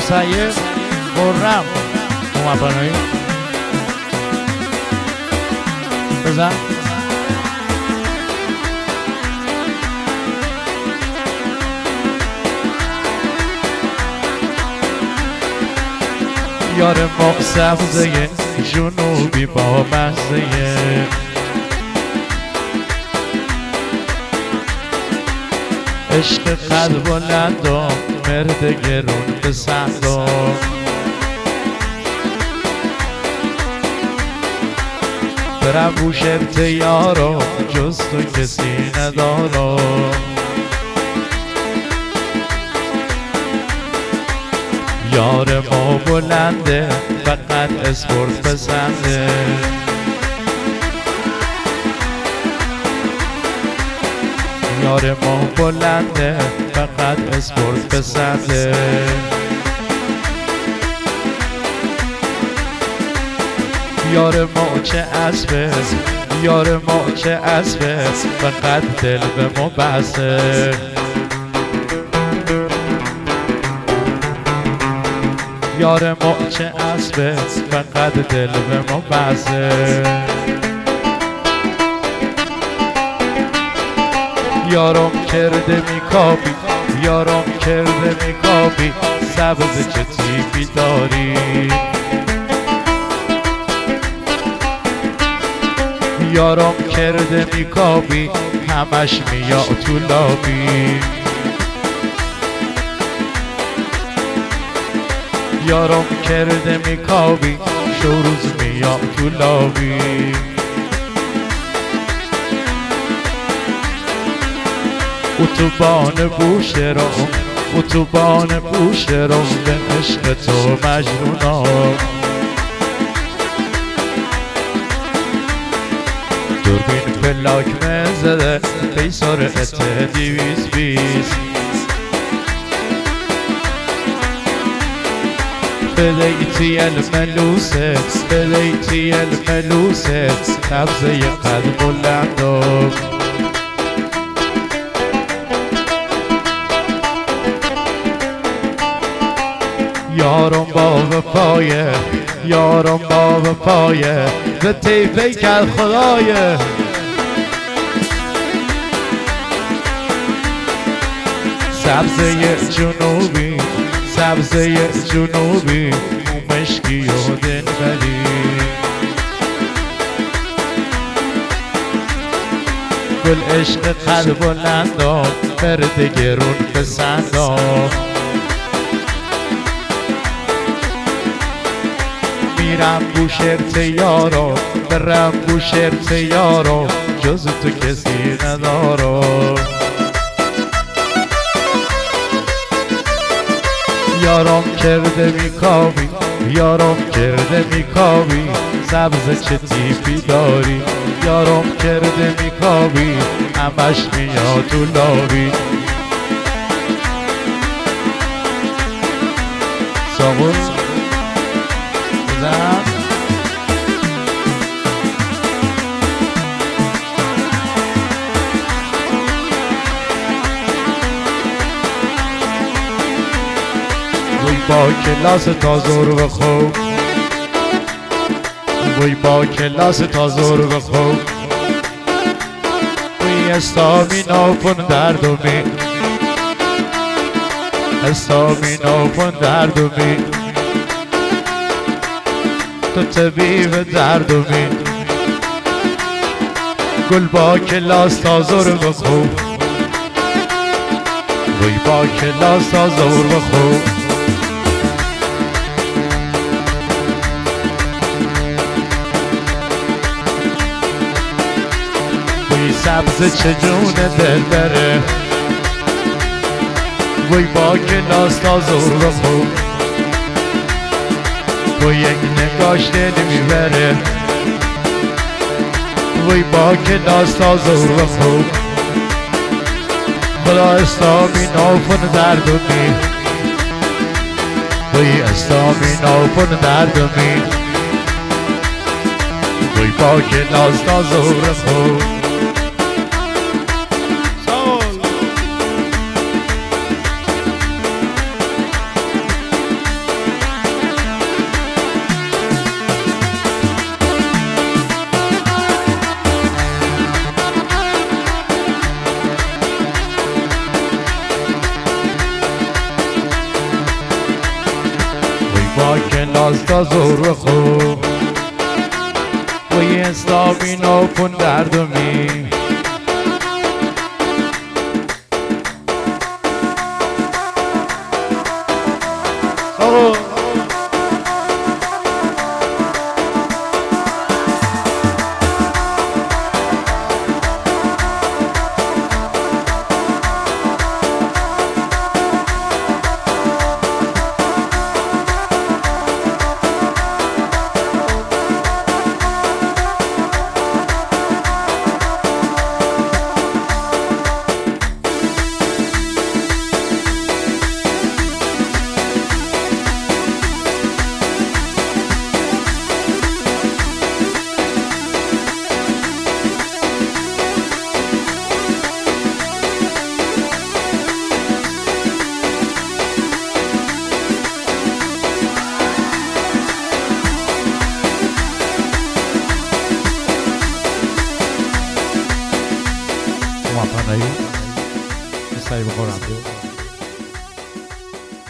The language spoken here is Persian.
سید خرم اومد پناهی بزن یار ما سبزه جنوبی با مزه عشق قد بلندم مرد گرون بسندم برم بوشرت یارم جز تو کسی ندارم یار ما بلنده فقط اسپورت پسنده یار ما بلنده فقط اسپورت پسنده یار ما چه اسبه یار ما چه اسبه فقط دل به ما بسته یار ما چه اسبه فقط دل به ما بسته یارم کرده میکابی یارم کرده میکابی سبز چه تیپی داری یارم کرده میکابی همش میا تو لابی یارم کرده میکابی شوروز میا تو لابی اتوبان بوشهرم اتوبان بوشهرم به عشق تو مجنونم دوربین پلاک مزده پیسار ات 220 بدیتی الملوسه بدیتی الملوسه نبضه قد بلندم یارم با وفایه یارم با وفایه به تیفه کرد خدایه سبزه جنوبی سبزه جنوبی مشکی و دلبری گل عشق قلب بلندم مرد گرون پسندم میرم بوشهرت یارم برم بوشهرت یارم جز تو کسی ندارم یارم کرده میکاوی یارم کرده میکاوی سبز چه تیپی داری یارم کرده میکاوی همش میاد تو لابی سامون بزن وی با کلاس تا زور بخوب وی با کلاس تا زور بخوب وی استامینا پون دردومی استامینا پون دردومی تو طبیب دردومی گل با کلاس تا زور بخوب وی با کلاس تا زور بخوب سبز چه جون دل بره وی با کلاس تا زور بخوب با یک نگاش دل میبره وی با کلاس تا زور بخوب خدا اسلامی نوفن دردمی وی اسلامی نوفن دردمی وی با کلاس تا زور بخوب شیراز تا زور خوب و یه اسلامی نو کن دردمی Aí, isso aí, vou morar, viu?